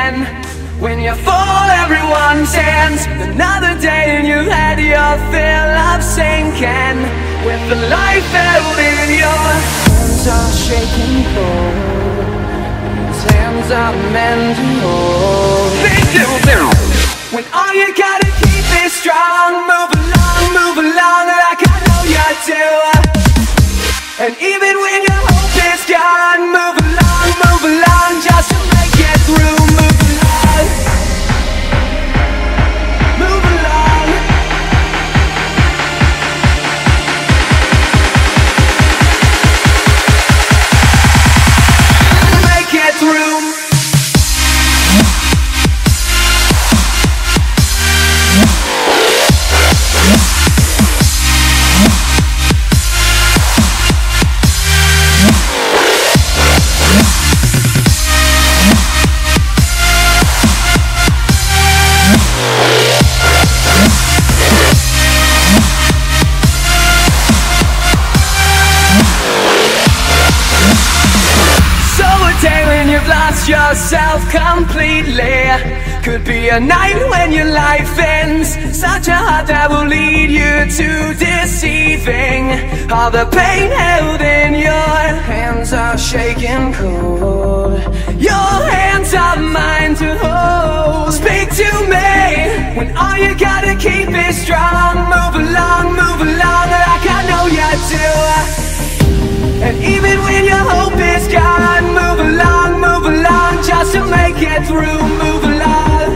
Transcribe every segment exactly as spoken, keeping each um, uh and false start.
again. When you fall, everyone stands. Another day and you've had your fill of sinking. With the life held in your hands are shaking cold. These hands are meant to hold. They do, they do. When all you gotta keep is strong. Move along, move along like I know you do. And even when your hope is gone, move along, move along just to make it through. Move along, move along. Make it through. Lost yourself completely. Could be a night when your life ends. Such a heart that will lead you to deceiving. All the pain held in your hands are shaking cold. Your hands are mine to hold. Speak to me when all you gotta keep is strong. Move along, move along like I know you do. And even when your hope is gone, move along, move along just to make it through. Move along.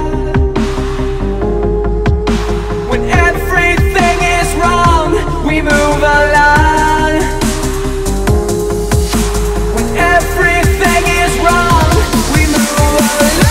When everything is wrong, we move along. When everything is wrong, we move along.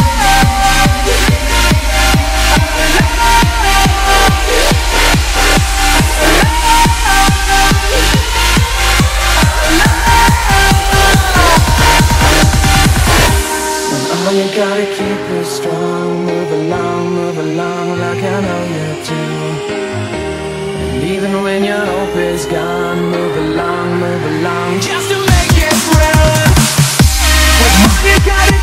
All you gotta keep it strong. Move along, move along like I know you do. And even when your hope is gone, move along, move along just to make it through. All you gotta